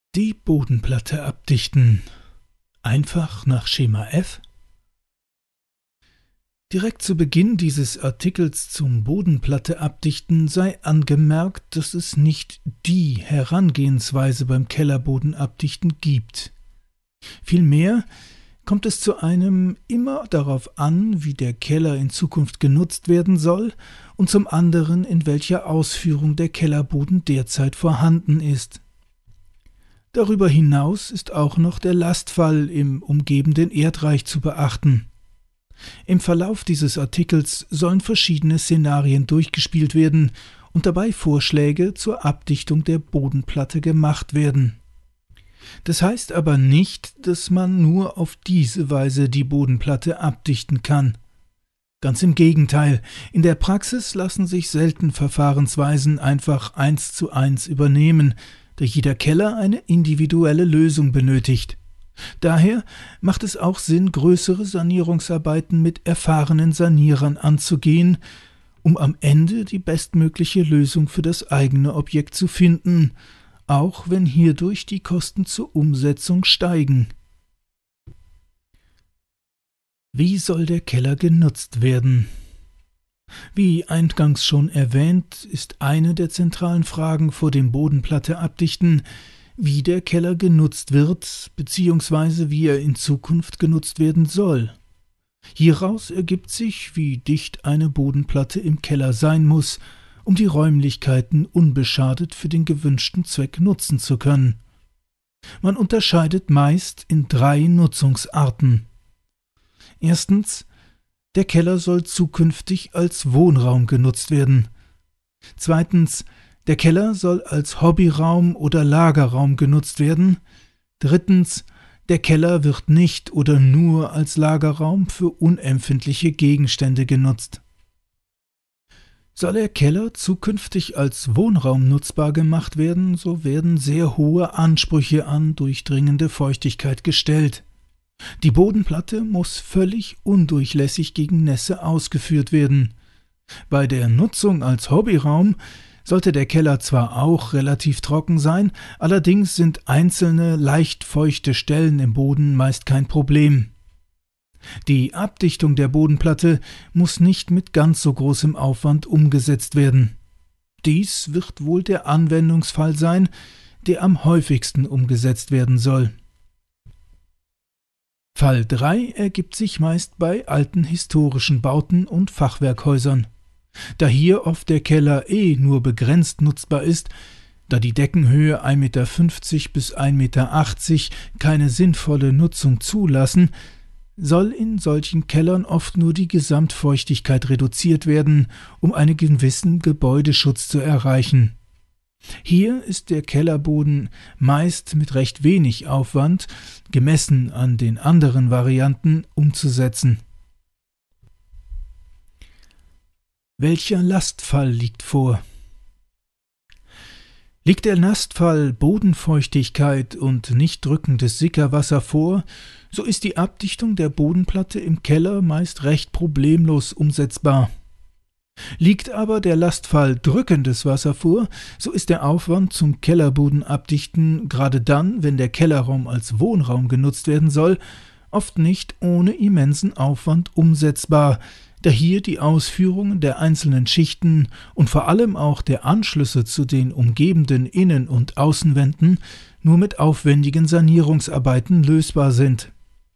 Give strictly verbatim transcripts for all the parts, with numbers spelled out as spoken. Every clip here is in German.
Die Bodenplatte abdichten. Einfach nach Schema F? Direkt zu Beginn dieses Artikels zum Bodenplatte abdichten sei angemerkt, dass es nicht die Herangehensweise beim Kellerbodenabdichten gibt. Vielmehr kommt es zu einem immer darauf an, wie der Keller in Zukunft genutzt werden soll und zum anderen, in welcher Ausführung der Kellerboden derzeit vorhanden ist. Darüber hinaus ist auch noch der Lastfall im umgebenden Erdreich zu beachten. Im Verlauf dieses Artikels sollen verschiedene Szenarien durchgespielt werden und dabei Vorschläge zur Abdichtung der Bodenplatte gemacht werden. Das heißt aber nicht, dass man nur auf diese Weise die Bodenplatte abdichten kann. Ganz im Gegenteil, in der Praxis lassen sich selten Verfahrensweisen einfach eins zu eins übernehmen, da jeder Keller eine individuelle Lösung benötigt. Daher macht es auch Sinn, größere Sanierungsarbeiten mit erfahrenen Sanierern anzugehen, um am Ende die bestmögliche Lösung für das eigene Objekt zu finden, auch wenn hierdurch die Kosten zur Umsetzung steigen. Wie soll der Keller genutzt werden? Wie eingangs schon erwähnt, ist eine der zentralen Fragen vor dem Bodenplatte abdichten, wie der Keller genutzt wird, beziehungsweise wie er in Zukunft genutzt werden soll. Hieraus ergibt sich, wie dicht eine Bodenplatte im Keller sein muss, um die Räumlichkeiten unbeschadet für den gewünschten Zweck nutzen zu können. Man unterscheidet meist in drei Nutzungsarten. Erstens, der Keller soll zukünftig als Wohnraum genutzt werden. Zweitens, der Keller soll als Hobbyraum oder Lagerraum genutzt werden. Drittens, der Keller wird nicht oder nur als Lagerraum für unempfindliche Gegenstände genutzt. Soll der Keller zukünftig als Wohnraum nutzbar gemacht werden, so werden sehr hohe Ansprüche an durchdringende Feuchtigkeit gestellt. Die Bodenplatte muss völlig undurchlässig gegen Nässe ausgeführt werden. Bei der Nutzung als Hobbyraum sollte der Keller zwar auch relativ trocken sein, allerdings sind einzelne leicht feuchte Stellen im Boden meist kein Problem. Die Abdichtung der Bodenplatte muss nicht mit ganz so großem Aufwand umgesetzt werden. Dies wird wohl der Anwendungsfall sein, der am häufigsten umgesetzt werden soll. Fall drei ergibt sich meist bei alten historischen Bauten und Fachwerkhäusern. Da hier oft der Keller eh nur begrenzt nutzbar ist, da die Deckenhöhe ein Meter fünfzig bis ein Meter achtzig keine sinnvolle Nutzung zulassen, soll in solchen Kellern oft nur die Gesamtfeuchtigkeit reduziert werden, um einen gewissen Gebäudeschutz zu erreichen. Hier ist der Kellerboden meist mit recht wenig Aufwand, gemessen an den anderen Varianten, umzusetzen. Welcher Lastfall liegt vor? Liegt der Lastfall Bodenfeuchtigkeit und nicht drückendes Sickerwasser vor, so ist die Abdichtung der Bodenplatte im Keller meist recht problemlos umsetzbar. Liegt aber der Lastfall drückendes Wasser vor, so ist der Aufwand zum Kellerbodenabdichten, gerade dann, wenn der Kellerraum als Wohnraum genutzt werden soll, oft nicht ohne immensen Aufwand umsetzbar, da hier die Ausführungen der einzelnen Schichten und vor allem auch der Anschlüsse zu den umgebenden Innen- und Außenwänden nur mit aufwendigen Sanierungsarbeiten lösbar sind.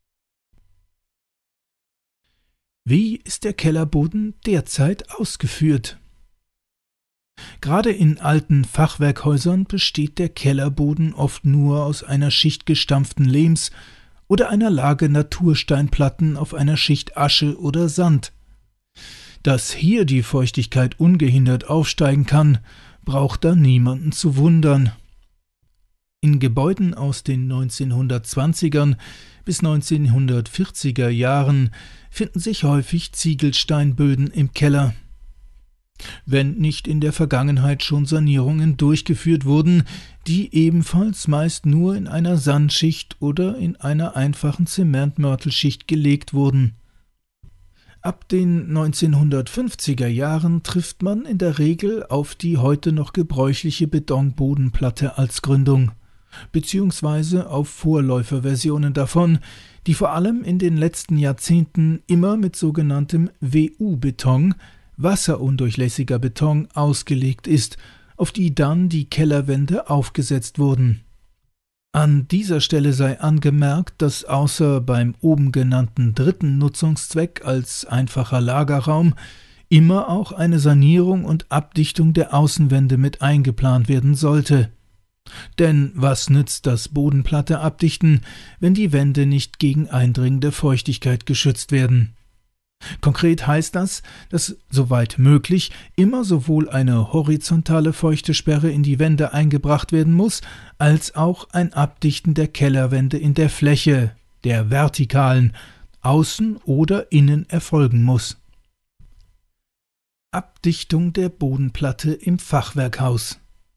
Wie ist der Kellerboden derzeit ausgeführt? Gerade in alten Fachwerkhäusern besteht der Kellerboden oft nur aus einer Schicht gestampften Lehms oder einer Lage Natursteinplatten auf einer Schicht Asche oder Sand. Dass hier die Feuchtigkeit ungehindert aufsteigen kann, braucht da niemanden zu wundern. In Gebäuden aus den neunzehnhundertzwanzigern bis neunzehnhundertvierziger Jahren finden sich häufig Ziegelsteinböden im Keller. Wenn nicht in der Vergangenheit schon Sanierungen durchgeführt wurden, die ebenfalls meist nur in einer Sandschicht oder in einer einfachen Zementmörtelschicht gelegt wurden. Ab den neunzehnhundertfünfziger Jahren trifft man in der Regel auf die heute noch gebräuchliche Betonbodenplatte als Gründung. beziehungsweise auf Vorläuferversionen davon, die vor allem in den letzten Jahrzehnten immer mit sogenanntem W U-Beton, wasserundurchlässiger Beton, ausgelegt ist, auf die dann die Kellerwände aufgesetzt wurden. An dieser Stelle sei angemerkt, dass außer beim oben genannten dritten Nutzungszweck als einfacher Lagerraum immer auch eine Sanierung und Abdichtung der Außenwände mit eingeplant werden sollte. Denn was nützt das Bodenplatte abdichten, wenn die Wände nicht gegen eindringende Feuchtigkeit geschützt werden? Konkret heißt das, dass soweit möglich immer sowohl eine horizontale Feuchtesperre in die Wände eingebracht werden muss, als auch ein Abdichten der Kellerwände in der Fläche, der vertikalen, außen oder innen erfolgen muss. Abdichtung der Bodenplatte im Fachwerkhaus.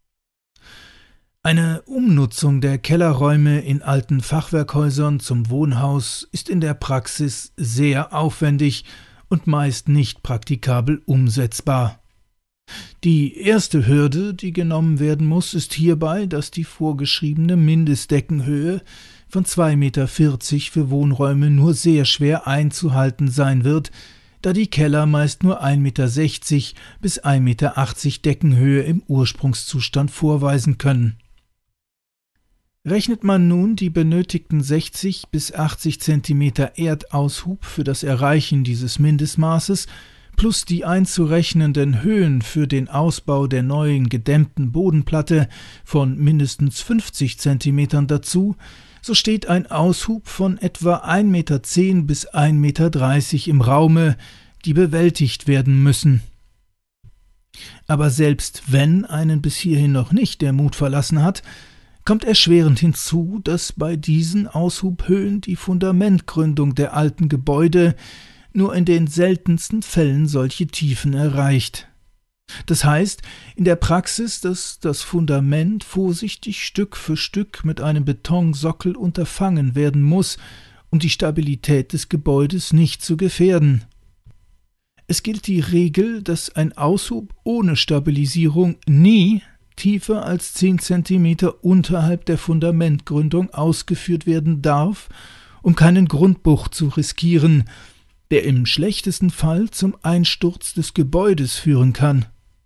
Eine Umnutzung der Kellerräume in alten Fachwerkhäusern zum Wohnhaus ist in der Praxis sehr aufwendig und meist nicht praktikabel umsetzbar. Die erste Hürde, die genommen werden muss, ist hierbei, dass die vorgeschriebene Mindestdeckenhöhe von zwei Meter vierzig für Wohnräume nur sehr schwer einzuhalten sein wird, da die Keller meist nur ein Meter sechzig bis ein Meter achtzig Deckenhöhe im Ursprungszustand vorweisen können. Rechnet man nun die benötigten sechzig bis achtzig Zentimeter Erdaushub für das Erreichen dieses Mindestmaßes plus die einzurechnenden Höhen für den Ausbau der neuen gedämmten Bodenplatte von mindestens fünfzig Zentimetern dazu, so steht ein Aushub von etwa ein Meter zehn bis ein Meter dreißig im Raume, die bewältigt werden müssen. Aber selbst wenn einen bis hierhin noch nicht der Mut verlassen hat, kommt erschwerend hinzu, dass bei diesen Aushubhöhen die Fundamentgründung der alten Gebäude nur in den seltensten Fällen solche Tiefen erreicht. Das heißt in der Praxis, dass das Fundament vorsichtig Stück für Stück mit einem Betonsockel unterfangen werden muss, um die Stabilität des Gebäudes nicht zu gefährden. Es gilt die Regel, dass ein Aushub ohne Stabilisierung nie tiefer als zehn Zentimeter unterhalb der Fundamentgründung ausgeführt werden darf, um keinen Grundbruch zu riskieren, der im schlechtesten Fall zum Einsturz des Gebäudes führen kann.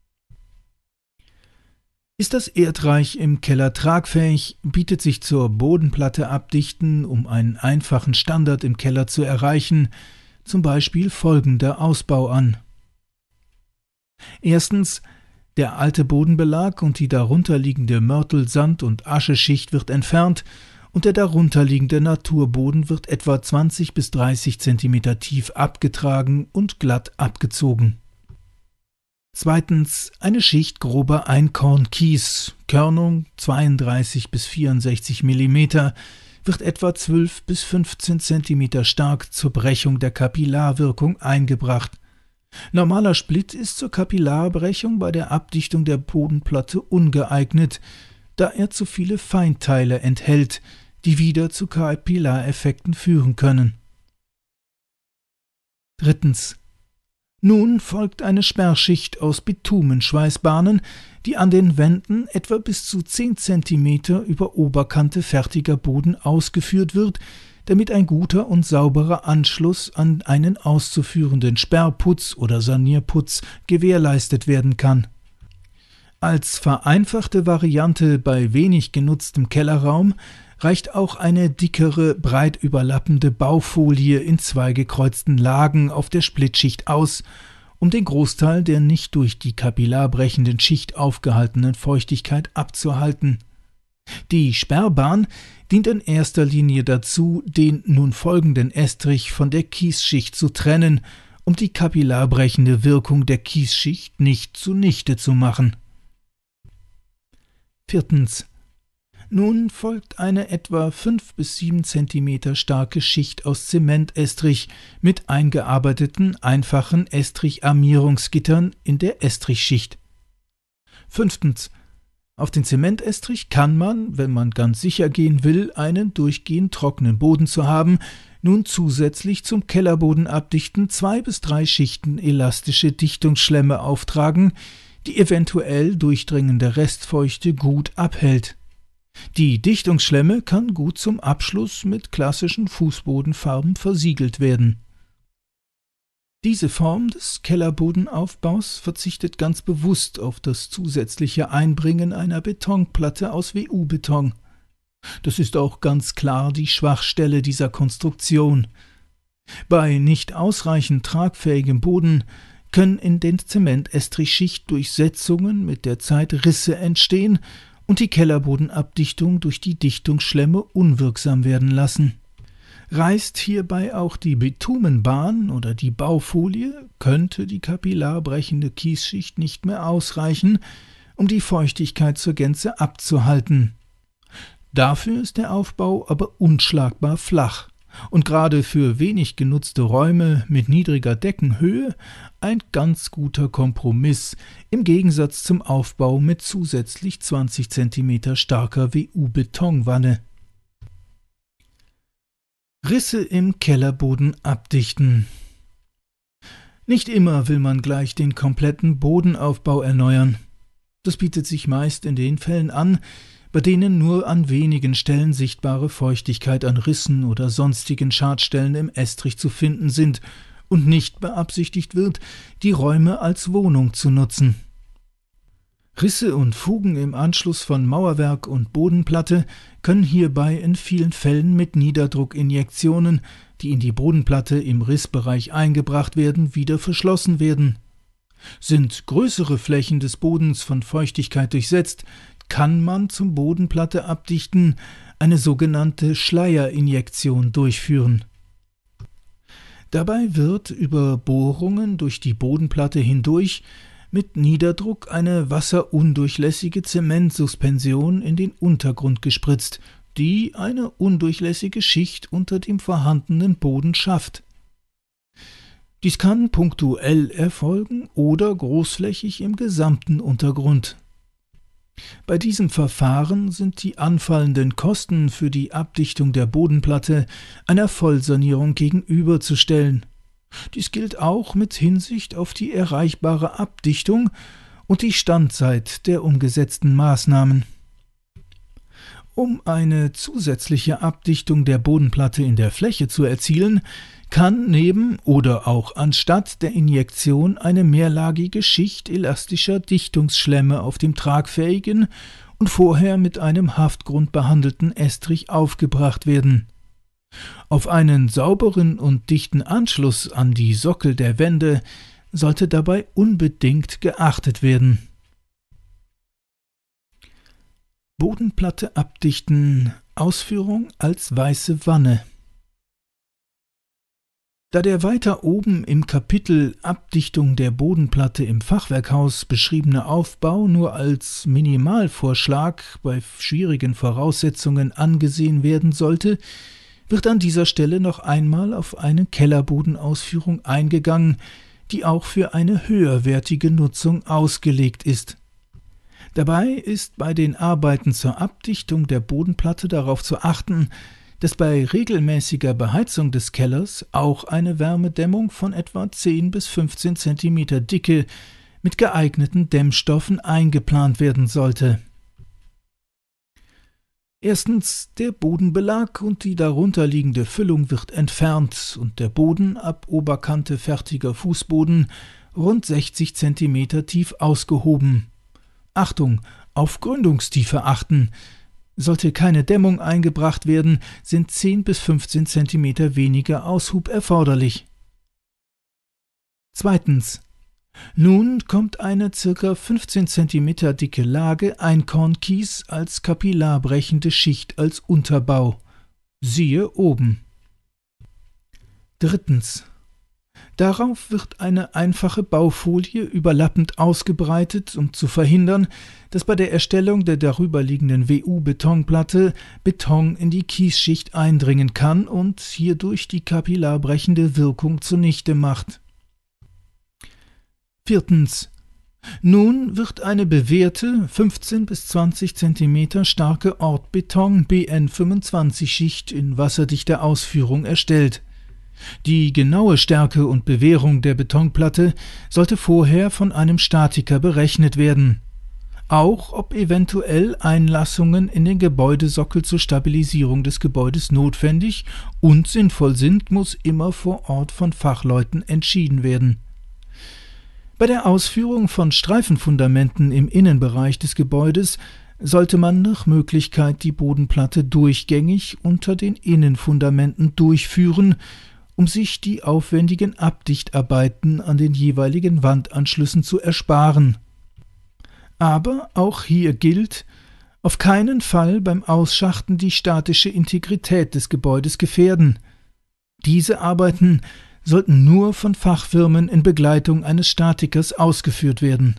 Ist das Erdreich im Keller tragfähig, bietet sich zur Bodenplatte abdichten, um einen einfachen Standard im Keller zu erreichen, zum Beispiel folgender Ausbau an. Erstens: Der alte Bodenbelag und die darunterliegende Mörtel-, Sand- und Ascheschicht wird entfernt und der darunterliegende Naturboden wird etwa zwanzig bis dreißig Zentimeter tief abgetragen und glatt abgezogen. Zweitens: Eine Schicht grober Einkornkies, Körnung zweiunddreißig bis vierundsechzig Millimeter, wird etwa zwölf bis fünfzehn Zentimeter stark zur Brechung der Kapillarwirkung eingebracht. Normaler Splitt ist zur Kapillarbrechung bei der Abdichtung der Bodenplatte ungeeignet, da er zu viele Feinteile enthält, die wieder zu Kapillareffekten führen können. Drittens: Nun folgt eine Sperrschicht aus Bitumenschweißbahnen, die an den Wänden etwa bis zu zehn Zentimeter über Oberkante fertiger Boden ausgeführt wird, damit ein guter und sauberer Anschluss an einen auszuführenden Sperrputz oder Sanierputz gewährleistet werden kann. Als vereinfachte Variante bei wenig genutztem Kellerraum reicht auch eine dickere, breit überlappende Baufolie in zwei gekreuzten Lagen auf der Splittschicht aus, um den Großteil der nicht durch die kapillarbrechenden Schicht aufgehaltenen Feuchtigkeit abzuhalten. Die Sperrbahn dient in erster Linie dazu, den nun folgenden Estrich von der Kiesschicht zu trennen, um die kapillarbrechende Wirkung der Kiesschicht nicht zunichte zu machen. Viertens: Nun folgt eine etwa fünf bis sieben Zentimeter starke Schicht aus Zementestrich mit eingearbeiteten, einfachen Estrich-Armierungsgittern in der Estrichschicht. Fünftens: Auf den Zementestrich kann man, wenn man ganz sicher gehen will, einen durchgehend trockenen Boden zu haben, nun zusätzlich zum Kellerboden abdichten zwei bis drei Schichten elastische Dichtungsschlemme auftragen, die eventuell durchdringende Restfeuchte gut abhält. Die Dichtungsschlemme kann gut zum Abschluss mit klassischen Fußbodenfarben versiegelt werden. Diese Form des Kellerbodenaufbaus verzichtet ganz bewusst auf das zusätzliche Einbringen einer Betonplatte aus W U-Beton. Das ist auch ganz klar die Schwachstelle dieser Konstruktion. Bei nicht ausreichend tragfähigem Boden können in den Zementestrichschicht durch Setzungen mit der Zeit Risse entstehen und die Kellerbodenabdichtung durch die Dichtungsschlemme unwirksam werden lassen. Reißt hierbei auch die Bitumenbahn oder die Baufolie, könnte die kapillarbrechende Kiesschicht nicht mehr ausreichen, um die Feuchtigkeit zur Gänze abzuhalten. Dafür ist der Aufbau aber unschlagbar flach und gerade für wenig genutzte Räume mit niedriger Deckenhöhe ein ganz guter Kompromiss im Gegensatz zum Aufbau mit zusätzlich zwanzig Zentimeter starker W U-Betonwanne. Risse im Kellerboden abdichten. Nicht immer will man gleich den kompletten Bodenaufbau erneuern. Das bietet sich meist in den Fällen an, bei denen nur an wenigen Stellen sichtbare Feuchtigkeit an Rissen oder sonstigen Schadstellen im Estrich zu finden sind und nicht beabsichtigt wird, die Räume als Wohnung zu nutzen. Risse und Fugen im Anschluss von Mauerwerk und Bodenplatte können hierbei in vielen Fällen mit Niederdruckinjektionen, die in die Bodenplatte im Rissbereich eingebracht werden, wieder verschlossen werden. Sind größere Flächen des Bodens von Feuchtigkeit durchsetzt, kann man zum Bodenplatte abdichten eine sogenannte Schleierinjektion durchführen. Dabei wird über Bohrungen durch die Bodenplatte hindurch mit Niederdruck eine wasserundurchlässige Zementsuspension in den Untergrund gespritzt, die eine undurchlässige Schicht unter dem vorhandenen Boden schafft. Dies kann punktuell erfolgen oder großflächig im gesamten Untergrund. Bei diesem Verfahren sind die anfallenden Kosten für die Abdichtung der Bodenplatte einer Vollsanierung gegenüberzustellen. Dies gilt auch mit Hinsicht auf die erreichbare Abdichtung und die Standzeit der umgesetzten Maßnahmen. Um eine zusätzliche Abdichtung der Bodenplatte in der Fläche zu erzielen, kann neben oder auch anstatt der Injektion eine mehrlagige Schicht elastischer Dichtungsschlemme auf dem tragfähigen und vorher mit einem Haftgrund behandelten Estrich aufgebracht werden. Auf einen sauberen und dichten Anschluss an die Sockel der Wände sollte dabei unbedingt geachtet werden. Bodenplatte abdichten, Ausführung als weiße Wanne. Da der weiter oben im Kapitel Abdichtung der Bodenplatte im Fachwerkhaus beschriebene Aufbau nur als Minimalvorschlag bei schwierigen Voraussetzungen angesehen werden sollte, wird an dieser Stelle noch einmal auf eine Kellerbodenausführung eingegangen, die auch für eine höherwertige Nutzung ausgelegt ist. Dabei ist bei den Arbeiten zur Abdichtung der Bodenplatte darauf zu achten, dass bei regelmäßiger Beheizung des Kellers auch eine Wärmedämmung von etwa zehn bis fünfzehn Zentimeter Dicke mit geeigneten Dämmstoffen eingeplant werden sollte. Erstens, der Bodenbelag und die darunterliegende Füllung wird entfernt und der Boden ab Oberkante fertiger Fußboden rund sechzig Zentimeter tief ausgehoben. Achtung, auf Gründungstiefe achten. Sollte keine Dämmung eingebracht werden, sind zehn bis fünfzehn Zentimeter weniger Aushub erforderlich. Zweitens. Nun kommt eine ca. fünfzehn Zentimeter dicke Lage Einkornkies als kapillarbrechende Schicht als Unterbau. Siehe oben. Drittens. Darauf wird eine einfache Baufolie überlappend ausgebreitet, um zu verhindern, dass bei der Erstellung der darüberliegenden W U-Betonplatte Beton in die Kiesschicht eindringen kann und hierdurch die kapillarbrechende Wirkung zunichte macht. Viertens. Nun wird eine bewährte fünfzehn bis zwanzig Zentimeter starke Ortbeton B N fünfundzwanzig Schicht in wasserdichter Ausführung erstellt. Die genaue Stärke und Bewährung der Betonplatte sollte vorher von einem Statiker berechnet werden. auch ob eventuell Einlassungen in den Gebäudesockel zur Stabilisierung des Gebäudes notwendig und sinnvoll sind, muss immer vor Ort von Fachleuten entschieden werden. Bei der Ausführung von Streifenfundamenten im Innenbereich des Gebäudes sollte man nach Möglichkeit die Bodenplatte durchgängig unter den Innenfundamenten durchführen, um sich die aufwendigen Abdichtarbeiten an den jeweiligen Wandanschlüssen zu ersparen. Aber auch hier gilt, auf keinen Fall beim Ausschachten die statische Integrität des Gebäudes gefährden. Diese Arbeiten sollten nur von Fachfirmen in Begleitung eines Statikers ausgeführt werden.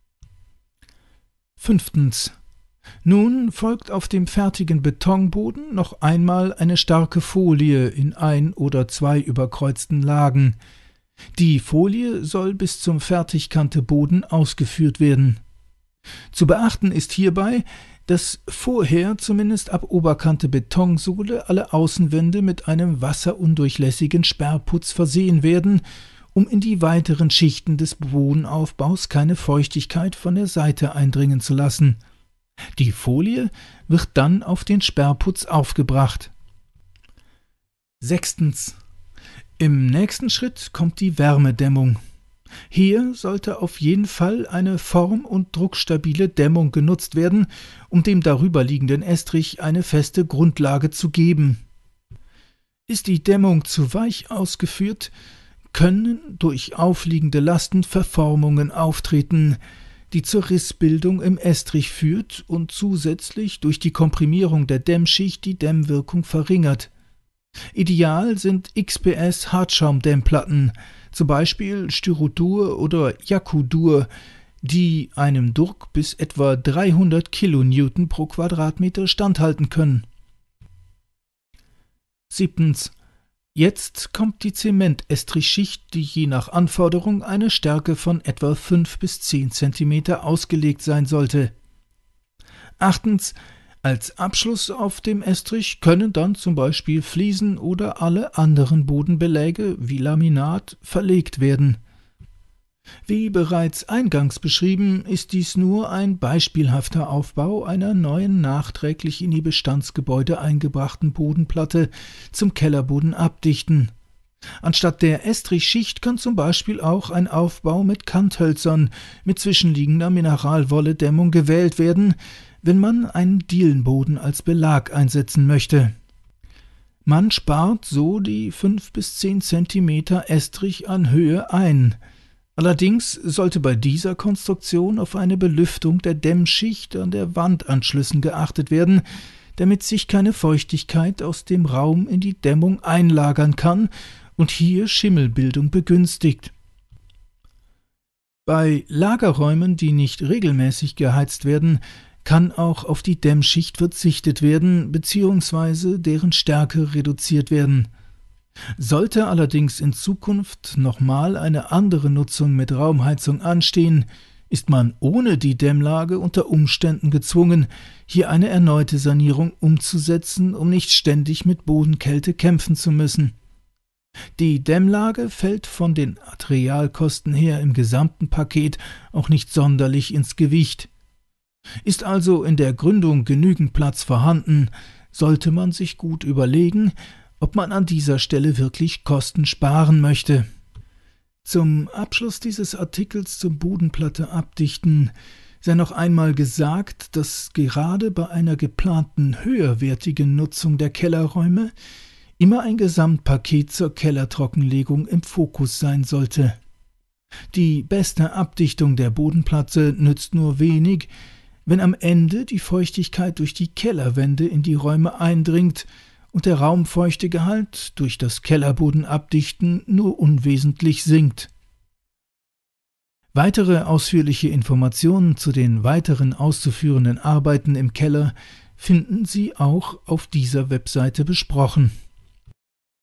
Fünftens. Nun folgt auf dem fertigen Betonboden noch einmal eine starke Folie in ein oder zwei überkreuzten Lagen. Die Folie soll bis zum Fertigkante Boden ausgeführt werden. Zu beachten ist hierbei, dass vorher zumindest ab Oberkante Betonsohle alle Außenwände mit einem wasserundurchlässigen Sperrputz versehen werden, um in die weiteren Schichten des Bodenaufbaus keine Feuchtigkeit von der Seite eindringen zu lassen. Die Folie wird dann auf den Sperrputz aufgebracht. Sechstens. Im nächsten Schritt kommt die Wärmedämmung. Hier sollte auf jeden Fall eine form- und druckstabile Dämmung genutzt werden, um dem darüberliegenden Estrich eine feste Grundlage zu geben. Ist die Dämmung zu weich ausgeführt, können durch aufliegende Lasten Verformungen auftreten, die zur Rissbildung im Estrich führt und zusätzlich durch die Komprimierung der Dämmschicht die Dämmwirkung verringert. Ideal sind X P S-Hartschaumdämmplatten, zum Beispiel Styrodur oder Yakudur, die einem Druck bis etwa dreihundert Kilonewton pro Quadratmeter standhalten können. Siebtens. Jetzt kommt die Zementestrichschicht, die je nach Anforderung eine Stärke von etwa fünf bis zehn Zentimeter ausgelegt sein sollte. Achtens. Als Abschluss auf dem Estrich können dann zum Beispiel Fliesen oder alle anderen Bodenbeläge wie Laminat verlegt werden. Wie bereits eingangs beschrieben, ist dies nur ein beispielhafter Aufbau einer neuen nachträglich in die Bestandsgebäude eingebrachten Bodenplatte zum Kellerboden abdichten. Anstatt der Estrichschicht kann zum Beispiel auch ein Aufbau mit Kanthölzern mit zwischenliegender Mineralwolledämmung gewählt werden, wenn man einen Dielenboden als Belag einsetzen möchte. Man spart so die fünf bis zehn Zentimeter Estrich an Höhe ein. Allerdings sollte bei dieser Konstruktion auf eine Belüftung der Dämmschicht an der Wandanschlüssen geachtet werden, damit sich keine Feuchtigkeit aus dem Raum in die Dämmung einlagern kann und hier Schimmelbildung begünstigt. Bei Lagerräumen, die nicht regelmäßig geheizt werden, kann auch auf die Dämmschicht verzichtet werden bzw. deren Stärke reduziert werden. Sollte allerdings in Zukunft nochmal eine andere Nutzung mit Raumheizung anstehen, ist man ohne die Dämmlage unter Umständen gezwungen, hier eine erneute Sanierung umzusetzen, um nicht ständig mit Bodenkälte kämpfen zu müssen. Die Dämmlage fällt von den Materialkosten her im gesamten Paket auch nicht sonderlich ins Gewicht. Ist also in der Gründung genügend Platz vorhanden, sollte man sich gut überlegen, ob man an dieser Stelle wirklich Kosten sparen möchte. Zum Abschluss dieses Artikels zum Bodenplatte abdichten sei noch einmal gesagt, dass gerade bei einer geplanten höherwertigen Nutzung der Kellerräume immer ein Gesamtpaket zur Kellertrockenlegung im Fokus sein sollte. Die beste Abdichtung der Bodenplatte nützt nur wenig, wenn am Ende die Feuchtigkeit durch die Kellerwände in die Räume eindringt und der Raumfeuchtegehalt durch das Kellerbodenabdichten nur unwesentlich sinkt. Weitere ausführliche Informationen zu den weiteren auszuführenden Arbeiten im Keller finden Sie auch auf dieser Webseite besprochen.